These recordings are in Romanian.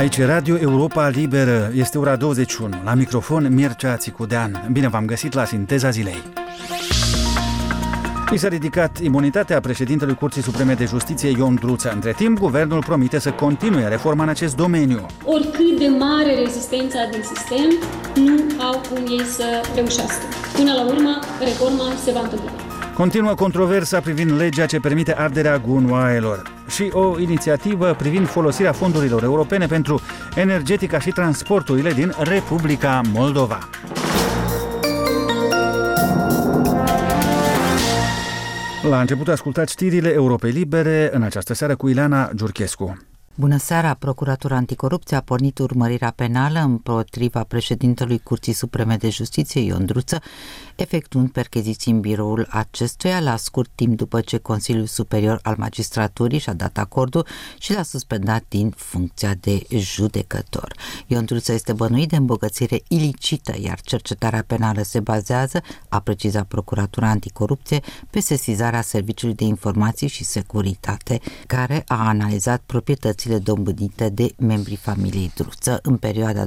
Aici Radio Europa Liberă, este ora 21. La microfon Mircea Țicudean. Bine v-am găsit la Sinteza Zilei. I s-a ridicat imunitatea președintelui Curții Supreme de Justiție Ion Druță. Între timp, guvernul promite să continue reforma în acest domeniu. Oricât de mare rezistența din sistem, nu au cum ei să reușească. Până la urmă, reforma se va întâmpla. Continuă controversa privind legea ce permite arderea gunoaielor și o inițiativă privind folosirea fondurilor europene pentru energetica și transporturile din Republica Moldova. La început ascultați știrile Europei Libere în această seară cu Ileana Giurchescu. Bună seara! Procuratura Anticorupție a pornit urmărirea penală împotriva președintelui Curții Supreme de Justiție, Ion Druță, efectuând percheziții în biroul acestuia la scurt timp după ce Consiliul Superior al Magistraturii și-a dat acordul și l-a suspendat din funcția de judecător. Ion Druță este bănuit de îmbogățire ilicită, iar cercetarea penală se bazează, a precizat Procuratura Anticorupție, pe sesizarea Serviciului de Informații și Securitate, care a analizat proprietățile dobândite de membrii familiei Druță în perioada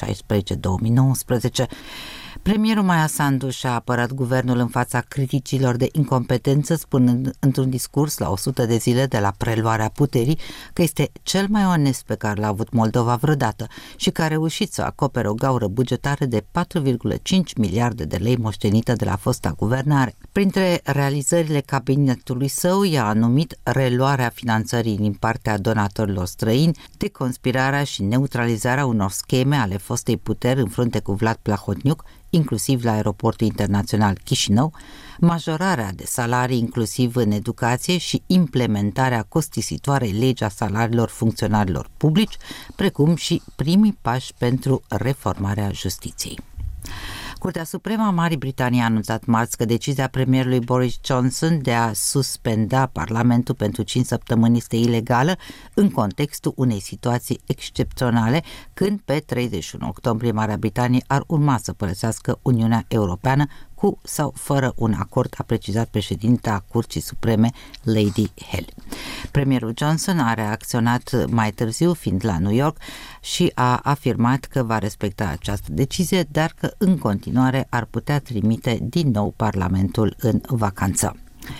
2016-2019. Premierul Maia Sandu și-a apărat guvernul în fața criticilor de incompetență, spunând într-un discurs la 100 de zile de la preluarea puterii că este cel mai onest pe care l-a avut Moldova vreodată și că a reușit să acopere o gaură bugetară de 4,5 miliarde de lei moștenită de la fosta guvernare. Printre realizările cabinetului său i-a numit reluarea finanțării din partea donatorilor străini, deconspirarea și neutralizarea unor scheme ale fostei puteri în frunte cu Vlad Plahotniuc, inclusiv la aeroportul internațional Chișinău, majorarea de salarii inclusiv în educație și implementarea costisitoarei legea salariilor funcționarilor publici, precum și primii pași pentru reformarea justiției. Curtea Supremă a Marii Britanii a anunțat marți că decizia premierului Boris Johnson de a suspenda Parlamentul pentru 5 săptămâni este ilegală în contextul unei situații excepționale, când pe 31 octombrie Marea Britanie ar urma să părăsească Uniunea Europeană cu sau fără un acord, a precizat președinta Curții Supreme, Lady Hale. Premierul Johnson a reacționat mai târziu, fiind la New York, și a afirmat că va respecta această decizie, dar că în continuare ar putea trimite din nou Parlamentul în vacanță.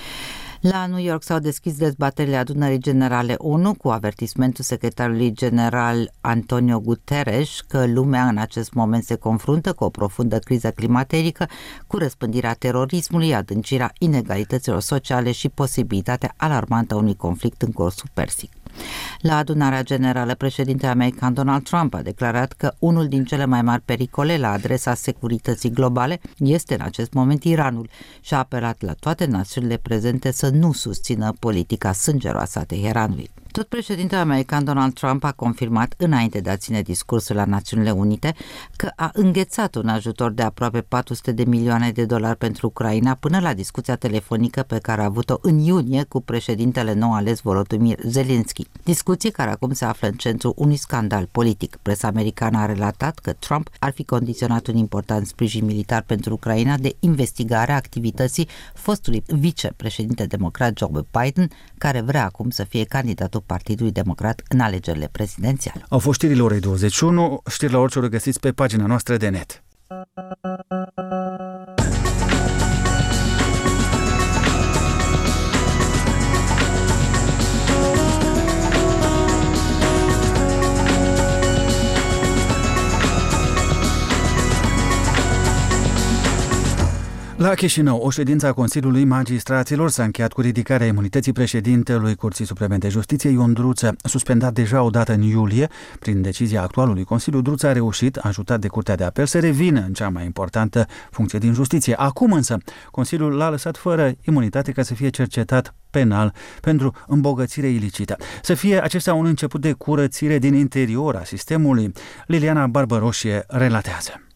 La New York s-au deschis dezbaterile Adunării Generale ONU cu avertismentul secretarului general Antonio Guterres că lumea în acest moment se confruntă cu o profundă criză climaterică, cu răspândirea terorismului, adâncirea inegalităților sociale și posibilitatea alarmantă a unui conflict în Golful Persic. La adunarea generală, președintele american Donald Trump a declarat că unul din cele mai mari pericole la adresa securității globale este în acest moment Iranul și a apelat la toate națiunile prezente să nu susțină politica sângeroasă a Teheranului. Tot președintele american Donald Trump a confirmat, înainte de a ține discursul la Națiunile Unite, că a înghețat un ajutor de aproape 400 de milioane de dolari pentru Ucraina până la discuția telefonică pe care a avut-o în iunie cu președintele nou ales Volodymyr Zelensky. Discuții care acum se află în centrul unui scandal politic. Presa americană a relatat că Trump ar fi condiționat un important sprijin militar pentru Ucraina de investigarea activității fostului vicepreședinte democrat Joe Biden, care vrea acum să fie candidatul Partidului Democrat în alegerile prezidențiale. Au fost știrile orei 21, știri la orice ori găsiți pe pagina noastră de net. La Chișinău, o ședință a Consiliului Magistraților s-a încheiat cu ridicarea imunității președintelui Curții Supreme de Justiție, Ion Druță. Suspendat deja odată în iulie, prin decizia actualului Consiliu, Druță a reușit, ajutat de Curtea de Apel, să revină în cea mai importantă funcție din justiție. Acum însă, Consiliul l-a lăsat fără imunitate ca să fie cercetat penal pentru îmbogățire ilicită. Să fie acesta un început de curățire din interior a sistemului. Liliana Barbăroșie relatează.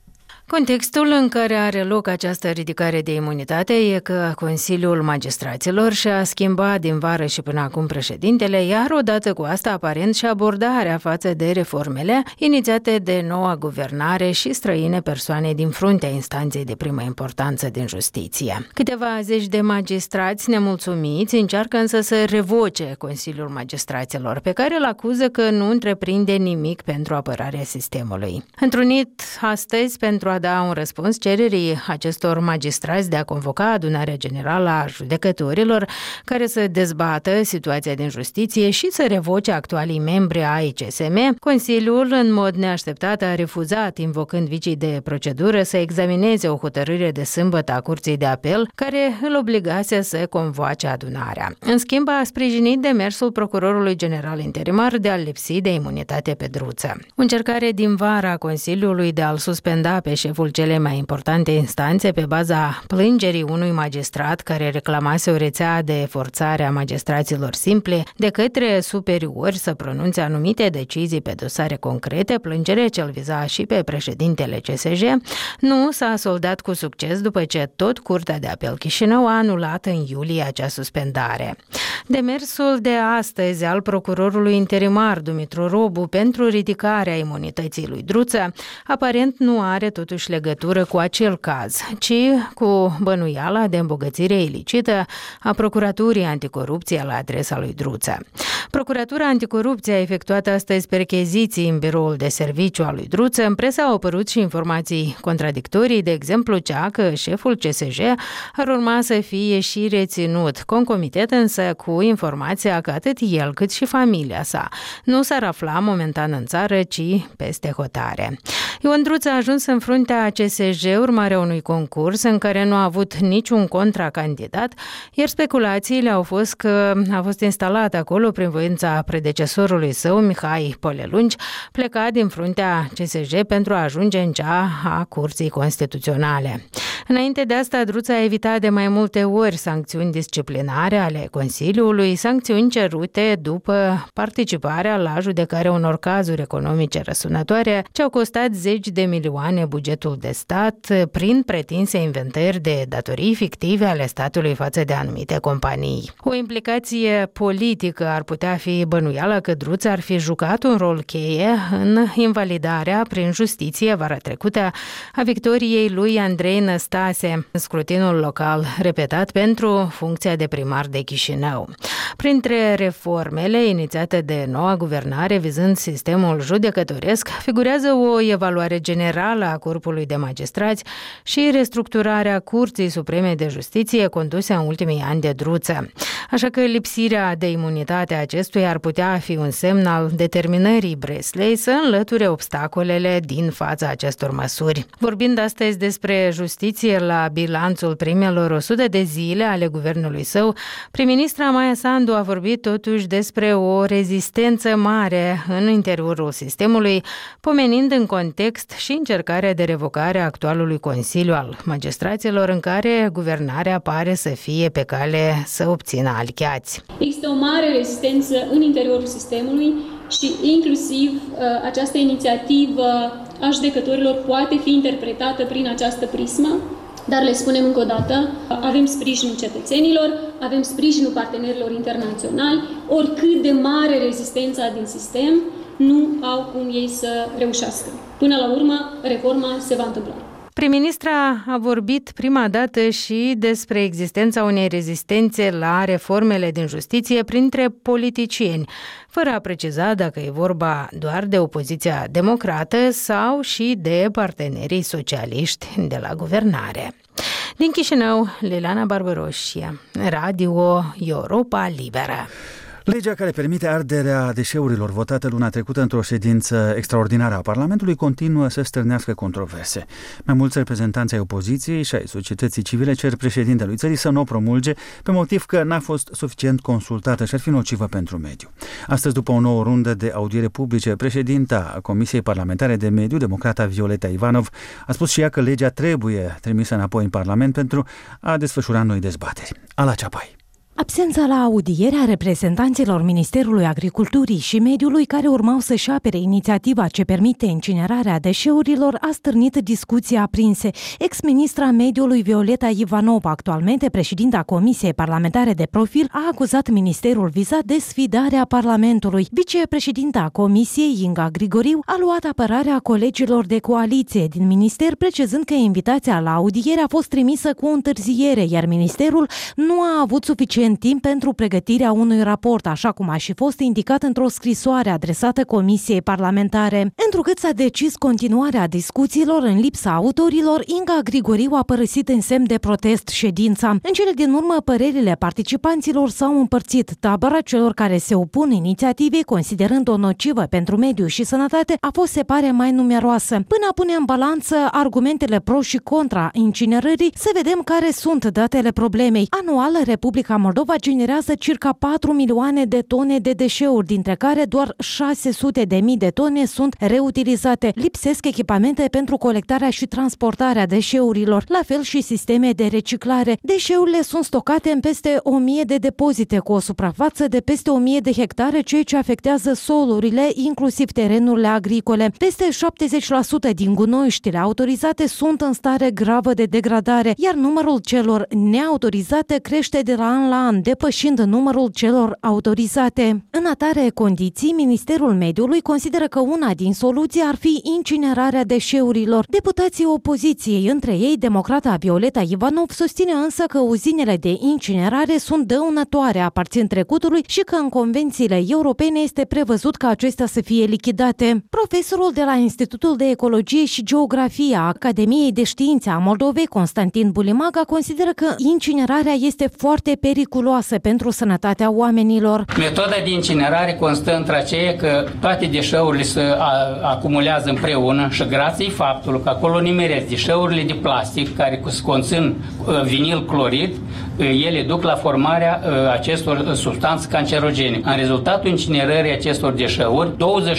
Contextul în care are loc această ridicare de imunitate e că Consiliul Magistraților și-a schimbat din vară și până acum președintele, iar odată cu asta aparent și abordarea față de reformele inițiate de noua guvernare și străine persoane din fruntea instanței de primă importanță din justiție. Câteva zeci de magistrați nemulțumiți încearcă însă să revoce Consiliul Magistraților, pe care îl acuză că nu întreprinde nimic pentru apărarea sistemului. Întrunit astăzi pentru a da un răspuns cererii acestor magistrați de a convoca adunarea generală a judecătorilor care să dezbată situația din justiție și să revoce actualii membri ai CSM, Consiliul, în mod neașteptat, a refuzat, invocând vicii de procedură, să examineze o hotărâre de sâmbătă a Curții de Apel, care îl obligase să convoace adunarea. În schimb, a sprijinit demersul procurorului general interimar de a-l lipsi de imunitate pe Druță. O încercare din vara Consiliului de a-l suspenda pe șeful cele mai importante instanțe pe baza plângerii unui magistrat care reclamase o rețea de forțare a magistraților simple de către superiori să pronunțe anumite decizii pe dosare concrete, plângere ce îl viza și pe președintele CSJ, nu s-a soldat cu succes după ce tot Curtea de Apel Chișinău a anulat în iulie acea suspendare. Demersul de astăzi al procurorului interimar Dumitru Robu pentru ridicarea imunității lui Druță aparent nu are totuși legătură cu acel caz, ci cu bănuiala de îmbogățire ilicită a Procuraturii Anticorupție la adresa lui Druță. Procuratura Anticorupție a efectuat astăzi percheziții în biroul de serviciu al lui Druță. În presă au apărut și informații contradictorii, de exemplu cea că șeful CSJ ar urma să fie și reținut, concomitent însă cu informația că atât el cât și familia sa nu s-ar afla momentan în țară, ci peste hotare. Ion Druță a ajuns în fruntea CSJ urmarea unui concurs în care nu a avut niciun contracandidat, iar speculațiile au fost că a fost instalat acolo prin voința predecesorului său, Mihai Polelungi, plecat din fruntea CSJ pentru a ajunge în cea a Curții Constituționale. Înainte de asta, Druță a evitat de mai multe ori sancțiuni disciplinare ale Consiliului, sancțiuni cerute după participarea la judecarea unor cazuri economice răsunătoare ce au costat zeci de milioane bugetul de stat prin pretinse inventări de datorii fictive ale statului față de anumite companii. O implicație politică ar putea fi bănuiala că Druță ar fi jucat un rol cheie în invalidarea prin justiție vara trecută a victoriei lui Andrei Năstase în scrutinul local repetat pentru funcția de primar de Chișinău. Printre reformele inițiate de noua guvernare vizând sistemul judecătoresc figurează o evaluare generală a corpului de magistrați și restructurarea Curții Supreme de Justiție conduse în ultimii ani de Druță. Așa că lipsirea de imunitate a acestuia ar putea fi un semn al determinării Breslei să înlăture obstacolele din fața acestor măsuri. Vorbind astăzi despre justiție la bilanțul primelor 100 de zile ale guvernului său, prim-ministra Maia Sandu a vorbit totuși despre o rezistență mare în interiorul sistemului, pomenind în context și încercarea de revocare a actualului Consiliu al Magistraților, în care guvernarea pare să fie pe cale să obțină aliați. Există o mare rezistență în interiorul sistemului și inclusiv această inițiativă a judecătorilor poate fi interpretată prin această prismă. Dar le spunem încă o dată, avem sprijinul cetățenilor, avem sprijinul partenerilor internaționali, oricât de mare rezistența din sistem, nu au cum ei să reușească. Până la urmă, reforma se va întâmpla. Prim-ministra a vorbit prima dată și despre existența unei rezistențe la reformele din justiție printre politicieni, fără a preciza dacă e vorba doar de opoziția democrată sau și de partenerii socialiști de la guvernare. Din Chișinău, Liliana Barbaroșie, Radio Europa Liberă. Legea care permite arderea deșeurilor votată luna trecută într-o ședință extraordinară a Parlamentului continuă să stârnească controverse. Mai mulți reprezentanți ai opoziției și ai societății civile cer președintelui țării să nu o promulge pe motiv că n-a fost suficient consultată și ar fi nocivă pentru mediu. Astăzi, după o nouă rundă de audiere publice, președinta Comisiei Parlamentare de Mediu, democrata Violeta Ivanov, a spus și ea că legea trebuie trimisă înapoi în Parlament pentru a desfășura noi dezbateri. Ala Ceapai. Absența la audierea reprezentanților Ministerului Agriculturii și Mediului care urmau să-și apere inițiativa ce permite incinerarea deșeurilor a stârnit discuții aprinse. Ex-ministra Mediului Violeta Ivanova, actualmente președinta Comisiei Parlamentare de Profil, a acuzat ministerul vizat de sfidarea Parlamentului. Vicepreședinta Comisiei, Inga Grigoriu, a luat apărarea colegilor de coaliție din minister, precizând că invitația la audiere a fost trimisă cu întârziere, iar ministerul nu a avut suficient timp pentru pregătirea unui raport, așa cum a și fost indicat într-o scrisoare adresată Comisiei Parlamentare. Întrucât s-a decis continuarea discuțiilor în lipsa autorilor, Inga Grigoriu a părăsit în semn de protest ședința. În cele din urmă, părerile participanților s-au împărțit. Tabăra celor care se opun inițiativei, considerând-o nocivă pentru mediu și sănătate, a fost, se pare, mai numeroasă. Până a pune în balanță argumentele pro și contra incinerării, să vedem care sunt datele problemei. Anual, Republica Moldova generează circa 4 milioane de tone de deșeuri, dintre care doar 600.000 de tone sunt reutilizate. Lipsesc echipamente pentru colectarea și transportarea deșeurilor, la fel și sisteme de reciclare. Deșeurile sunt stocate în peste 1000 de depozite cu o suprafață de peste 1000 de hectare, ceea ce afectează solurile, inclusiv terenurile agricole. Peste 70% din gunoiștile autorizate sunt în stare gravă de degradare, iar numărul celor neautorizate crește de la an la an, depășind numărul celor autorizate. În atare condiții, Ministerul Mediului consideră că una din soluții ar fi incinerarea deșeurilor. Deputații opoziției, între ei democrata Violeta Ivanov, susține însă că uzinele de incinerare sunt dăunătoare, aparțin trecutului și că în convențiile europene este prevăzut ca acestea să fie lichidate. Profesorul de la Institutul de Ecologie și Geografie a Academiei de Științe a Moldovei, Constantin Bulimaga, consideră că incinerarea este foarte periculoasă pentru sănătatea oamenilor. Metoda de incinerare constă într-aceea că toate deșeurile se acumulează împreună și grație faptului că acolo nimeresc deșeurile de plastic care conțin vinil clorid, ele duc la formarea acestor substanțe cancerogene. În rezultatul incinerării acestor deșeuri,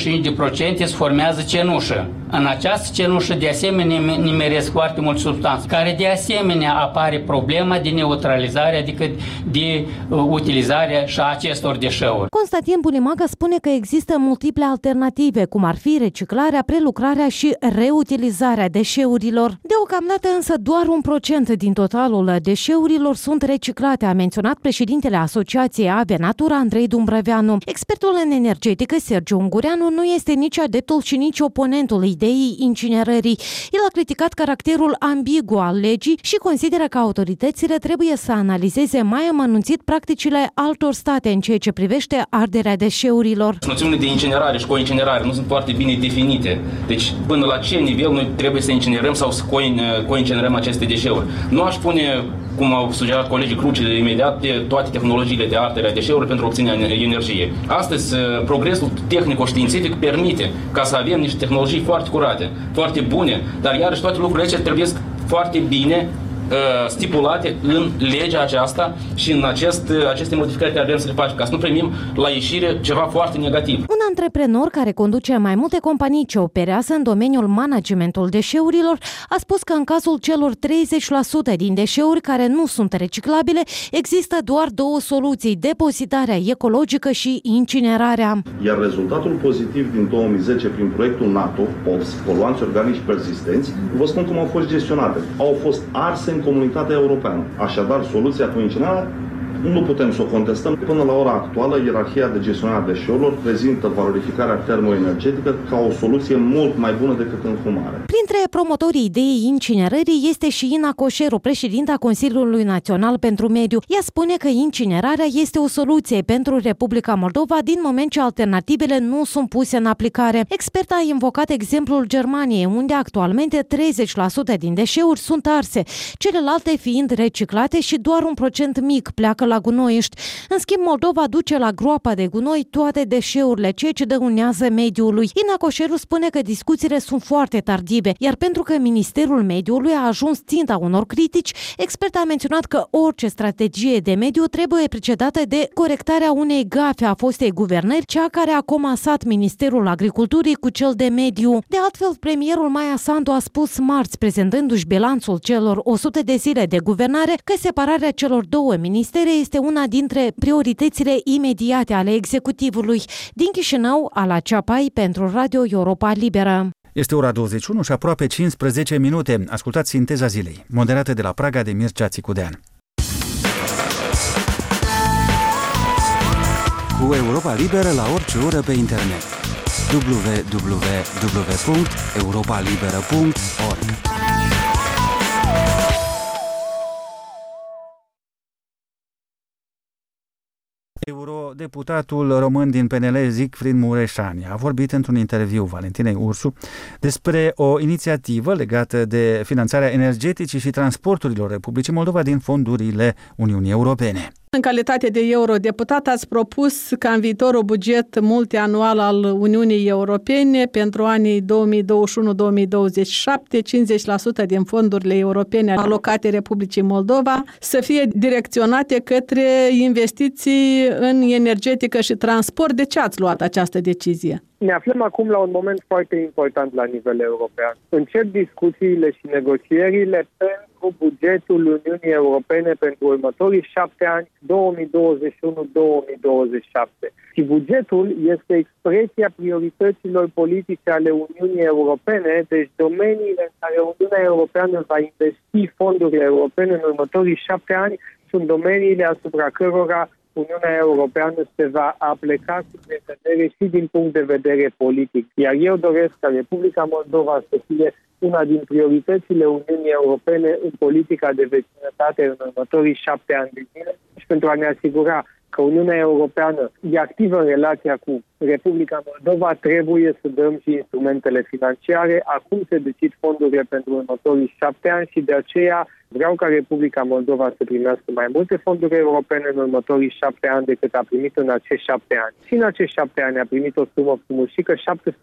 25% se formează cenușă. În această cenușă, de asemenea, nimeresc foarte multe substanțe, care de asemenea apare problema de neutralizare, adică de utilizarea și a acestor deșeuri. Constantin Bulimaga spune că există multiple alternative, cum ar fi reciclarea, prelucrarea și reutilizarea deșeurilor. Deocamdată însă doar 1% din totalul deșeurilor sunt reciclate, a menționat președintele Asociației Ave Natura, Andrei Dumbrăveanu. Expertul în energetică, Sergiu Ungureanu, nu este nici adeptul și nici oponentul ideii incinerării. El a criticat caracterul ambigu al legii și consideră că autoritățile trebuie să analizeze mai amănunțit practicile altor state în ceea ce privește arderea deșeurilor. Noțiunile de incinerare și coincinerare nu sunt foarte bine definite. Deci până la ce nivel noi trebuie să incinerăm sau să coincinerăm aceste deșeuri. Nu aș pune, cum au sugerat colegii, cruce imediat de toate tehnologiile de ardere a deșeurilor pentru obținerea energie. Astăzi, progresul tehnico-științific permite ca să avem niște tehnologii foarte curate, foarte bune, dar iarăși toate lucrurile acestea trebuie foarte bine stipulate în legea aceasta și în aceste modificări care vrem să le facem, ca să nu primim la ieșire ceva foarte negativ. Un antreprenor care conduce mai multe companii ce operează în domeniul managementul deșeurilor a spus că în cazul celor 30% din deșeuri care nu sunt reciclabile, există doar două soluții: depozitarea ecologică și incinerarea. Iar rezultatul pozitiv din 2010 prin proiectul NATO, POPS, poluanți organici persistenți, vă spun cum au fost gestionate. Au fost arse în comunitatea europeană. Așadar, soluția cu incinerarea nu putem să o contestăm. Până la ora actuală, ierarhia de gestionare a deșeurilor prezintă valorificarea termoenergetică ca o soluție mult mai bună decât înfumarea. Printre promotorii ideii incinerării este și Ina Coșeru, președinta Consiliului Național pentru Mediu. Ea spune că incinerarea este o soluție pentru Republica Moldova din moment ce alternativele nu sunt puse în aplicare. Experta a invocat exemplul Germaniei, unde actualmente 30% din deșeuri sunt arse, celelalte fiind reciclate și doar un procent mic pleacă la gunoiști. În schimb, Moldova duce la groapa de gunoi toate deșeurile, ceea ce dăunează mediului. Ina Coșeru spune că discuțiile sunt foarte tardive, iar pentru că Ministerul Mediului a ajuns ținta unor critici, experta a menționat că orice strategie de mediu trebuie precedată de corectarea unei gafe a fostei guvernări, cea care a comasat Ministerul Agriculturii cu cel de mediu. De altfel, premierul Maia Sandu a spus marți, prezentându-și bilanțul celor 100 de zile de guvernare, că separarea celor două ministere este una dintre prioritățile imediate ale executivului. Din Chișinău, Ala Ceapai pentru Radio Europa Liberă. Este ora 21 și aproape 15 minute. Ascultați Sinteza zilei, moderată de la Praga de Mircea Țicudean. Cu Europa Liberă la orice oră pe internet. www.europalibera.org. Eurodeputatul român din PNL, Siegfried Mureșani, a vorbit într-un interviu Valentinei Ursu despre o inițiativă legată de finanțarea energeticii și transporturilor Republicii Moldova din fondurile Uniunii Europene. În calitate de eurodeputat ați propus ca în viitorul buget multianual al Uniunii Europene pentru anii 2021-2027, 50% din fondurile europene alocate Republicii Moldova să fie direcționate către investiții în energetică și transport. De ce ați luat această decizie? Ne aflăm acum la un moment foarte important la nivel european. Încep discuțiile și negocierile pentru bugetul Uniunii Europene pentru următorii 7 ani, 2021-2027. Și bugetul este expresia priorităților politice ale Uniunii Europene, deci domeniile în care Uniunea Europeană va investi fondurile europene în următorii 7 ani sunt domeniile asupra cărora Uniunea Europeană se va apleca cu vedere și din punct de vedere politic. Iar eu doresc ca Republica Moldova să fie una din prioritățile Uniunii Europene în politica de vecinătate în următorii 7 ani de zile și pentru a ne asigura că Uniunea Europeană e activă în relația cu Republica Moldova, trebuie să dăm și instrumentele financiare. Acum se decid fondurile pentru următorii 7 ani și de aceea vreau ca Republica Moldova să primească mai multe fonduri europene în următorii 7 ani decât a primit în acești 7 ani. Și în acești 7 ani a primit o sumă frumușică,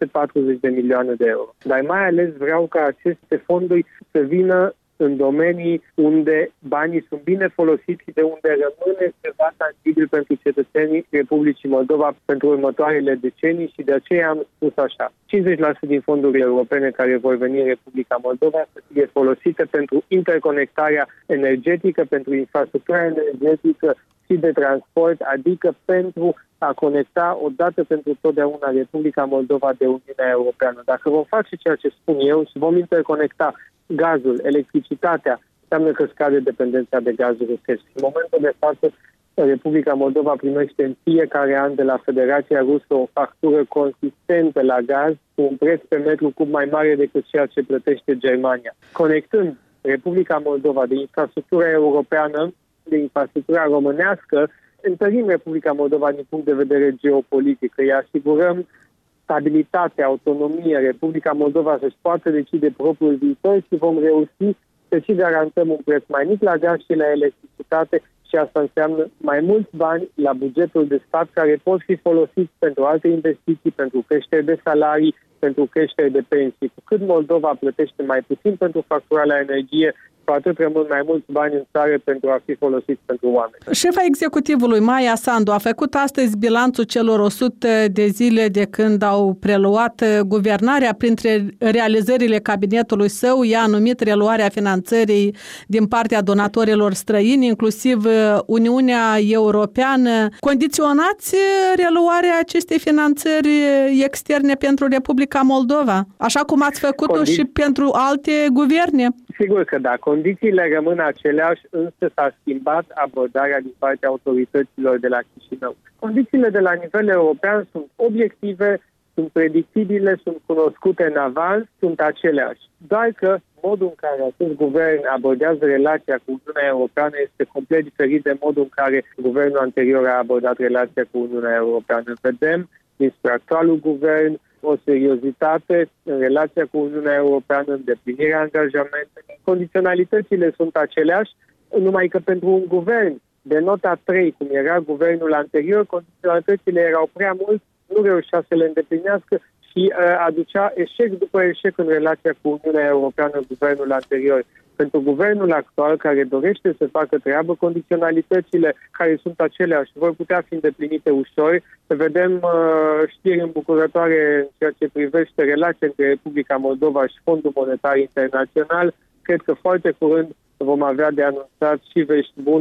740 de milioane de euro. Dar mai ales vreau ca aceste fonduri să vină în domenii unde banii sunt bine folosiți și de unde rămâne ceva tangibil pentru cetățenii Republicii Moldova pentru următoarele decenii și de aceea am spus așa. 50% din fondurile europene care vor veni în Republica Moldova să fie folosite pentru interconectarea energetică, pentru infrastructura energetică și de transport, adică pentru a conecta odată pentru totdeauna Republica Moldova de Uniunea Europeană. Dacă vom face ceea ce spun eu și vom interconecta gazul, electricitatea, înseamnă că scade dependența de gazul rusesc. În momentul de față, Republica Moldova primește în fiecare an de la Federația Rusă o factură consistentă la gaz cu un preț pe metru cub mai mare decât ceea ce plătește Germania. Conectând Republica Moldova de infrastructura europeană, de infrastructura românească, întărim Republica Moldova din punct de vedere geopolitic, îi asigurăm stabilitate, autonomie, Republica Moldova să-și poată decide propriul viitor și vom reuși să și garantăm un preț mai mic la gaz și la electricitate și asta înseamnă mai mulți bani la bugetul de stat care pot fi folosiți pentru alte investiții, pentru creștere de salarii, pentru creștere de pensii. Cu cât Moldova plătește mai puțin pentru factura la energie, cu atât rămân mai mulți bani în țară pentru a fi folosiți pentru oameni. Șefa executivului, Maia Sandu, a făcut astăzi bilanțul celor 100 de zile de când au preluat guvernarea. Printre realizările cabinetului său, ea a numit reluarea finanțării din partea donatorilor străini, inclusiv Uniunea Europeană. Condiționați reluarea acestei finanțări externe pentru Republica Moldova, așa cum ați făcut-o și pentru alte guverne? Sigur că da. Condițiile rămân aceleași, însă s-a schimbat abordarea din partea autorităților de la Chișinău. Condițiile de la nivel european sunt obiective, sunt predictibile, sunt cunoscute în avans, sunt aceleași. Doar că modul în care acest guvern abordează relația cu Uniunea Europeană este complet diferit de modul în care guvernul anterior a abordat relația cu Uniunea Europeană. Vedem dinspre actualul guvern o seriozitate în relația cu Uniunea Europeană, îndeplinirea angajamentelor. Condiționalitățile sunt aceleași, numai că pentru un guvern de nota 3, cum era guvernul anterior, condiționalitățile erau prea mult, nu reușea să le îndeplinească și aducea eșec după eșec în relația cu Uniunea Europeană, guvernul anterior. Pentru guvernul actual, care dorește să facă treabă, condiționalitățile care sunt aceleași vor putea fi îndeplinite ușor. Vedem știri îmbucurătoare în ceea ce privește relația între Republica Moldova și Fondul Monetar Internațional. Cred că foarte curând vom avea de anunțat și vești bune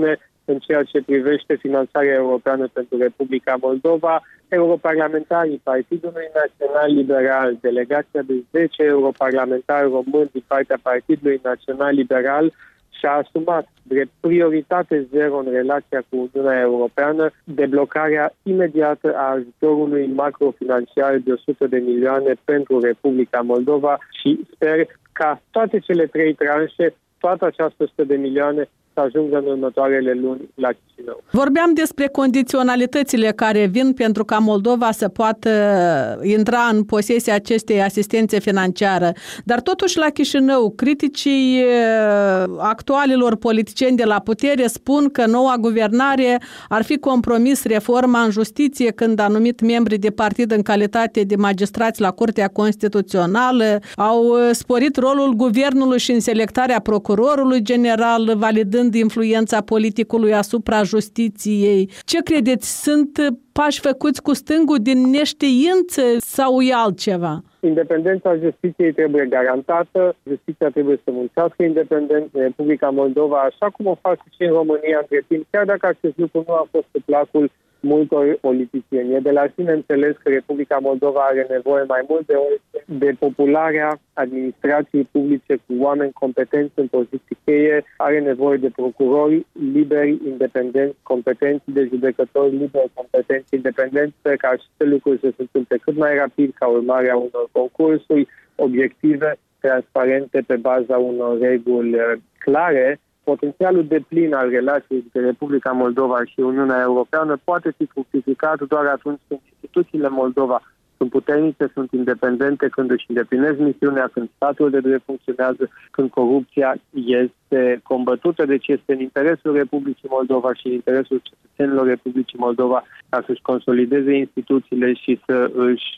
în ceea ce privește finanțarea europeană pentru Republica Moldova. Europarlamentarii Partidului Național Liberal, delegația de 10 europarlamentari români din partea Partidului Național Liberal și-a asumat drept prioritate zero în relația cu Uniunea Europeană deblocarea imediată a ajutorului macrofinanciar de 100 de milioane pentru Republica Moldova și sper ca toate cele 3 tranșe, toată această 100 de milioane, să ajungă în următoarele luni la Chișinău. Vorbeam despre condiționalitățile care vin pentru ca Moldova să poată intra în posesia acestei asistențe financiare, dar totuși la Chișinău criticii actualilor politicieni de la putere spun că noua guvernare ar fi compromis reforma în justiție când a numit membri de partid în calitate de magistrați la Curtea Constituțională, au sporit rolul guvernului și în selectarea procurorului general, validând influența politicului asupra justiției. Ce credeți? Sunt pași făcuți cu stângul din neștiință sau e altceva? Independența justiției trebuie garantată, justiția trebuie să muncească independent în Republica Moldova, așa cum o face și în România între timp, chiar dacă acest lucru nu a fost pe placul multor politicieni. E de la sine înțeles că Republica Moldova are nevoie mai mult de popularea administrației publice cu oameni competenți în poziții cheie, are nevoie de procurori liberi, independenți, competenți, de judecători liberi, competenți, independenți, ca aceste lucruri să se întâmple cât mai rapid ca urmare a unor concursuri obiective, transparente, pe baza unor reguli clare. Potențialul deplin al relației dintre Republica Moldova și Uniunea Europeană poate fi fructificat doar atunci când instituțiile Moldova sunt puternice, sunt independente, când își îndeplinesc misiunea, când statul de drept funcționează, când corupția este combătută. Deci este în interesul Republicii Moldova și în interesul cetățenilor Republicii Moldova ca să-și consolideze instituțiile și să își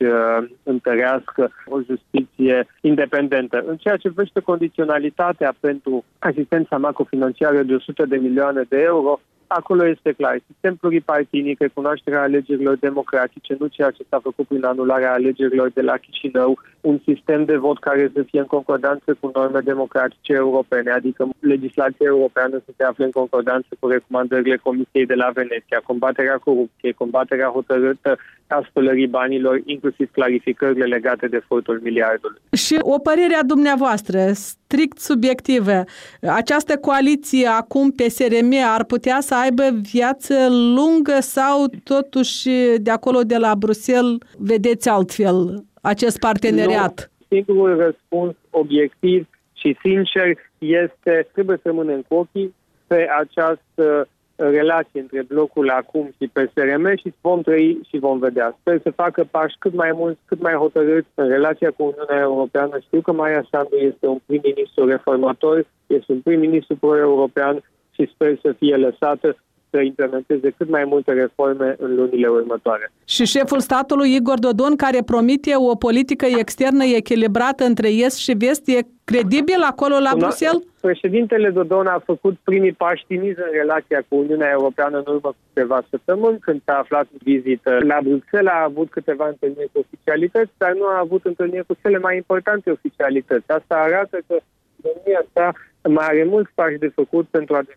întărească o justiție independentă. În ceea ce privește condiționalitatea pentru asistența macrofinanciară de 100 de milioane de euro, acolo este clar. Sistem pluripartinic, recunoașterea alegerilor democratice, nu ceea ce s-a făcut prin anularea alegerilor de la Chișinău, un sistem de vot care să fie în concordanță cu norme democratice europene, adică legislația europeană să se afle în concordanță cu recomandările Comisiei de la Veneția, combaterea corupției, combaterea hotărâtă a spălării banilor, inclusiv clarificările legate de furtul miliardului. Și o părere a dumneavoastră, strict subiectivă, această coaliție acum PSRM ar putea să aibă viață lungă sau totuși de acolo de la Bruxelles vedeți altfel acest parteneriat? Nu. Singurul răspuns obiectiv și sincer este trebuie să rămânem cu ochii pe această relație între blocul acum și PSRM și vom trăi și vom vedea. Sper să facă pași cât mai mulți, cât mai hotărâți în relația cu Uniunea Europeană. Știu că Maia Sandu este un prim-ministru reformator, este un prim-ministru pro-european și sper să fie lăsată să implementeze cât mai multe reforme în lunile următoare. Și șeful statului Igor Dodon, care promite o politică externă echilibrată între est și vest, e credibil acolo la Bruxelles? Președintele Dodon a făcut primii pași timizi în relația cu Uniunea Europeană în urmă cu câteva săptămâni, când s-a aflat în vizită la Bruxelles, a avut câteva întâlniri cu oficialități, dar nu a avut întâlniri cu cele mai importante oficialități. Asta arată că domnia sa mai are mulți pași de făcut pentru a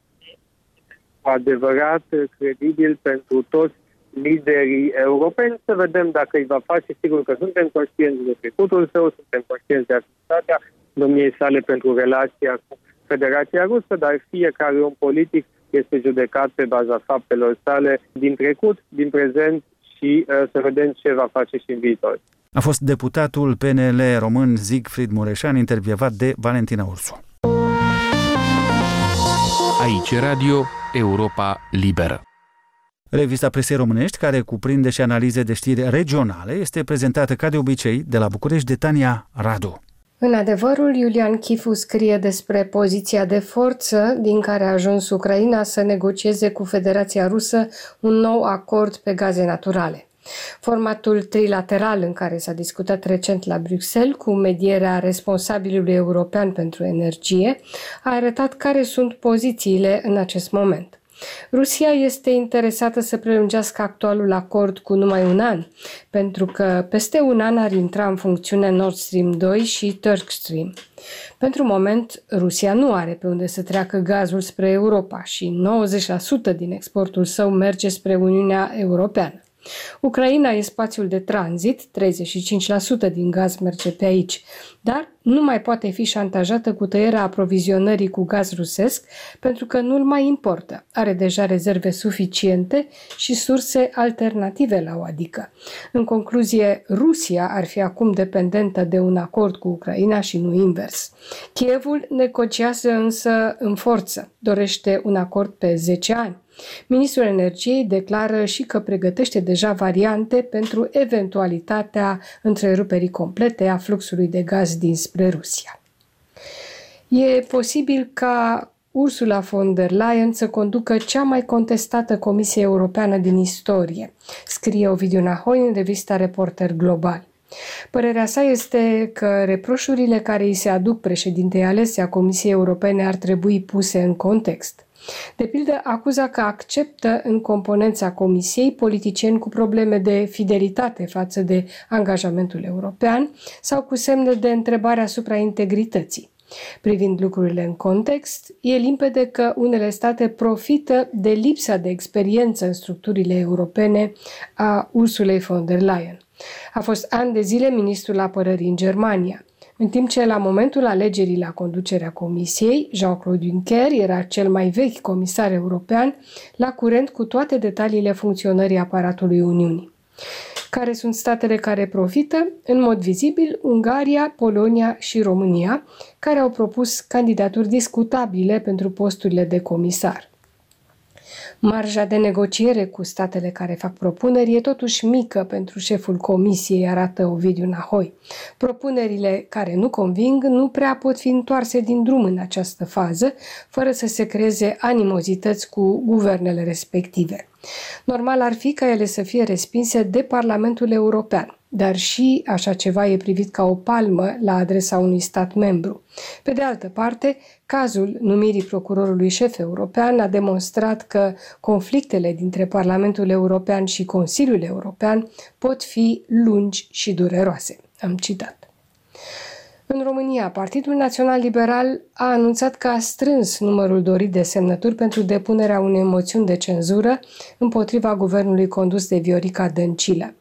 adevărat, credibil pentru toți liderii europeni. Să vedem dacă îi va face. Sigur că suntem conștienți de trecutul său, suntem conștienți de activitatea domniei sale pentru relația cu Federația Rusă, dar fiecare om politic este judecat pe baza faptelor sale din trecut, din prezent și să vedem ce va face și în viitor. A fost deputatul PNL român Siegfried Mureșan, intervievat de Valentina Ursu. Aici Radio Europa Liberă. Revista presei românești, care cuprinde și analize de știri regionale, este prezentată ca de obicei de la București de Tania Radu. În adevărul, Iulian Chifu scrie despre poziția de forță din care a ajuns Ucraina să negocieze cu Federația Rusă un nou acord pe gaze naturale. Formatul trilateral în care s-a discutat recent la Bruxelles cu medierea responsabilului european pentru energie a arătat care sunt pozițiile în acest moment. Rusia este interesată să prelungească actualul acord cu numai un an, pentru că peste un an ar intra în funcțiune Nord Stream 2 și Turk Stream. Pentru moment, Rusia nu are pe unde să treacă gazul spre Europa și 90% din exportul său merge spre Uniunea Europeană. Ucraina e spațiul de tranzit, 35% din gaz merge pe aici, dar nu mai poate fi șantajată cu tăierea aprovizionării cu gaz rusesc pentru că nu-l mai importă. Are deja rezerve suficiente și surse alternative la o adică. În concluzie, Rusia ar fi acum dependentă de un acord cu Ucraina și nu invers. Kievul negociază însă în forță, dorește un acord pe 10 ani. Ministrul Energiei declară și că pregătește deja variante pentru eventualitatea întreruperii complete a fluxului de gaz dinspre Rusia. E posibil ca Ursula von der Leyen să conducă cea mai contestată Comisie Europeană din istorie, scrie Ovidiu Nahoi în revista Reporter Global. Părerea sa este că reproșurile care îi se aduc președintei alese a Comisiei Europene ar trebui puse în context. De pildă, acuza că acceptă în componența Comisiei politicieni cu probleme de fidelitate față de angajamentul european sau cu semne de întrebare asupra integrității. Privind lucrurile în context, e limpede că unele state profită de lipsa de experiență în structurile europene a Ursulei von der Leyen. A fost ani de zile ministrul apărării în Germania, în timp ce la momentul alegerii la conducerea Comisiei, Jean-Claude Juncker era cel mai vechi comisar european, la curent cu toate detaliile funcționării aparatului Uniunii. Care sunt statele care profită? În mod vizibil, Ungaria, Polonia și România, care au propus candidaturi discutabile pentru posturile de comisar. Marja de negociere cu statele care fac propuneri e totuși mică pentru șeful comisiei, arată Ovidiu Nahoi. Propunerile care nu conving nu prea pot fi întoarse din drum în această fază, fără să se creeze animozități cu guvernele respective. Normal ar fi ca ele să fie respinse de Parlamentul European, dar și așa ceva e privit ca o palmă la adresa unui stat membru. Pe de altă parte, cazul numirii procurorului șef european a demonstrat că conflictele dintre Parlamentul European și Consiliul European pot fi lungi și dureroase. Am citat. În România, Partidul Național Liberal a anunțat că a strâns numărul dorit de semnături pentru depunerea unei moțiuni de cenzură împotriva guvernului condus de Viorica Dăncilă.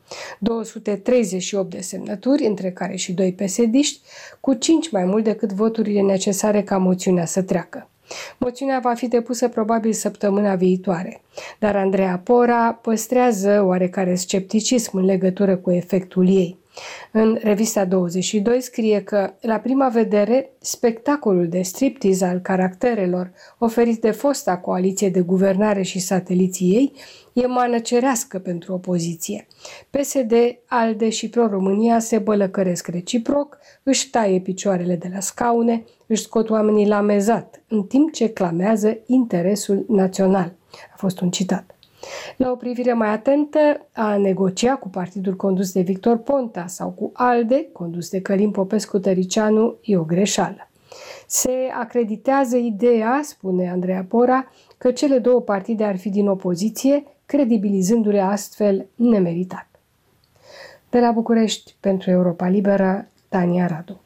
238 de semnături, între care și 2 PSD-ști, cu 5 mai mult decât voturile necesare ca moțiunea să treacă. Moțiunea va fi depusă probabil săptămâna viitoare, dar Andreea Pora păstrează oarecare scepticism în legătură cu efectul ei. În revista 22 scrie că, la prima vedere, spectacolul de striptease al caracterelor oferit de fosta coaliție de guvernare și sateliții ei e mană cerească pentru opoziție. PSD, ALDE și Pro-România se bălăcăresc reciproc, își taie picioarele de la scaune, își scot oamenii la mezat, în timp ce clamează interesul național. A fost un citat. La o privire mai atentă, a negocia cu partidul condus de Victor Ponta sau cu ALDE, condus de Călin Popescu-Tăricianu, e o greșeală. Se acreditează ideea, spune Andreea Pora, că cele două partide ar fi din opoziție, credibilizându-le astfel nemeritat. De la București, pentru Europa Liberă, Tania Radu.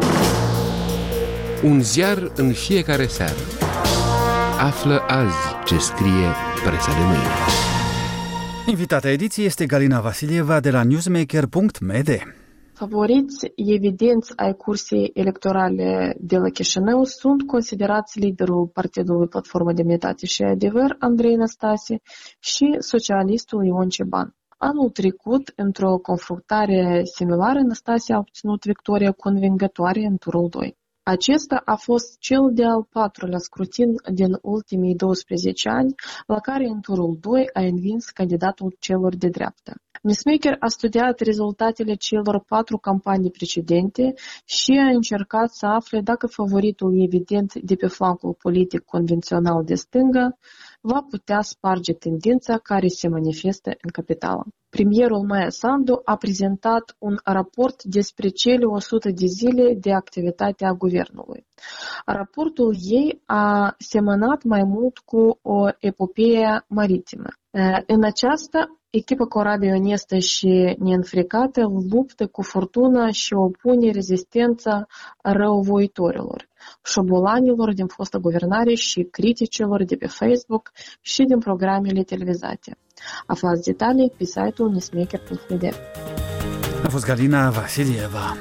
Un ziar în fiecare seară. Află azi ce scrie presa de mâine. Invitata ediției este Galina Vasilieva de la newsmaker.md. Favoriți evidenți ai cursei electorale de la Chișinău sunt considerați liderul Partidului Platformă Demnitate și Adevăr, Andrei Năstase, și socialistul Ion Ciban. Anul trecut, într-o confruntare similară, Năstase a obținut victoria convingătoare în turul 2. Acesta a fost cel de-al 4-lea scrutin din ultimii 12 ani, la care în turul 2 a învins candidatul celor de dreapta. Newsmaker a studiat rezultatele celor 4 campanii precedente și a încercat să afle dacă favoritul evident de pe flancul politic convențional de stânga va putea sparge tendința care se manifestă în capitală. Premierul Maia Sandu a prezentat un raport despre cele 100 de zile de activitate a guvernului. Raportul ei a semănat mai mult cu o epopee maritimă. În aceasta, echipa corabie onestă și neînfricată luptă cu furtuna și opune rezistența răuvoitorilor, șobolanilor din fostă guvernare și criticilor de pe Facebook și din programele televizate. Aflați detalii pe site-ul Newsmaker.id. A fost Galina Vasilieva.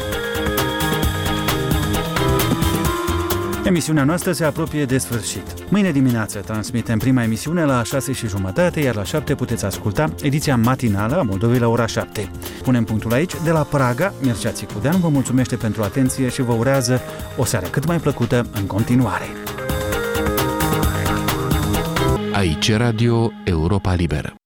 Emisiunea noastră se apropie de sfârșit. Mâine dimineață transmitem prima emisiune la 6:30, iar la 7 puteți asculta ediția matinală a Moldovei la ora 7. Punem punctul aici. De la Praga, Mircea Țicudean vă mulțumește pentru atenție și vă urează o seară cât mai plăcută în continuare. Aici Radio Europa Liberă.